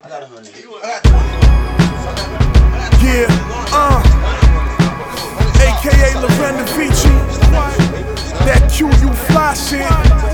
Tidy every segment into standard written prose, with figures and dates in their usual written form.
I got 100. Yeah, AKA Lavenda Vici. That QU fly shit.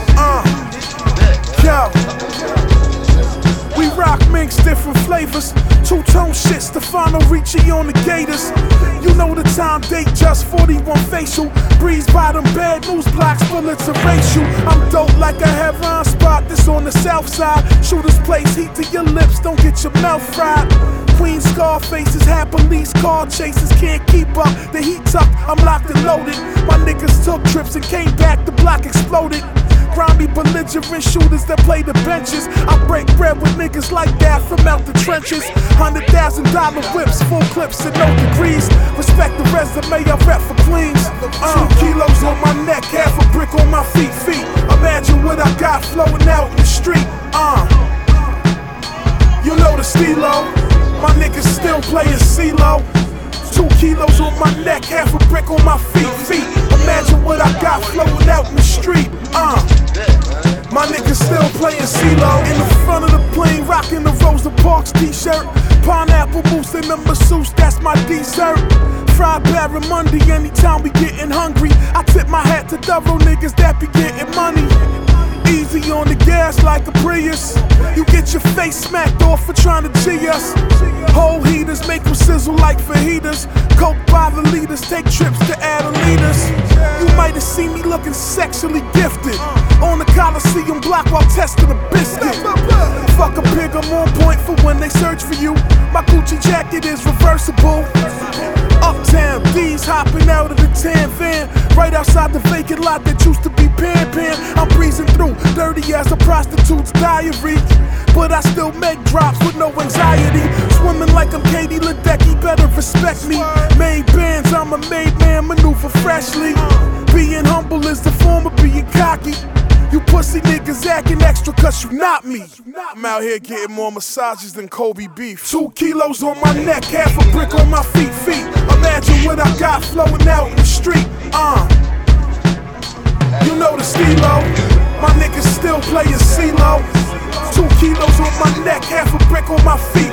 Yo. We rock minks, different flavors. Two-tone shit, Stefano Ricci on the Gators. You know the time, date, just 41 facial. Breeze by them bad news blocks, bullets erase you. I'm dope like a headline spot that's on the south side. Shooters place heat to your lips, don't get your mouth fried. Queen scar faces, have police car chases, can't keep up. The heat's up, I'm locked and loaded. My niggas took trips and came back, the block exploded. Grimy belligerent shooters that play the benches. I break bread with niggas like that from out the trenches. $100,000 whips, full clips and no degrees. Respect the resume, I rep for Queens. 2 kilos on my neck, half a brick on my feet. Imagine what I got flowing out in the street. You know the stilo. My niggas still playin' CeeLo. 2 kilos on my neck, half a brick on my feet. Imagine what I got flowing out in the street. My niggas still playin' CeeLo. In the front of the plane, rockin' the Rosa Parks t-shirt. Pineapple mousse and the masseuse, that's my dessert. Fried barramundi anytime we gettin' hungry. I tip my hat to thorough niggas that be gettin' money. Easy on the gas like a Prius. You get your face smacked off for trying to G us. Whole heaters make them sizzle like fajitas. Coke by the liters, take trips to Adelitas. You might have seen me looking sexually gifted on the Coliseum block while testing a biscuit. Fuck a pig, I'm on point for when they search for you. My Gucci jacket is reversible. Uptown, D's hopping out of the tan van, right outside the vacant lot that used to be Pan. I'm breezing through, dirty as a prostitute's diary, but I still make drops with no anxiety. Swimming like I'm Katie Ledecky, better respect me. Made bands, I'm a made man, maneuver freshly. Being humble is the form of being cocky. You pussy niggas acting extra cause you not me. I'm out here getting more massages than Kobe beef. 2 kilos on my neck, half a brick on my feet. Imagine what I got flowing out in the street. You know the stilo. My niggas still playin' CeeLo. 2 kilos on my neck, half a brick on my feet.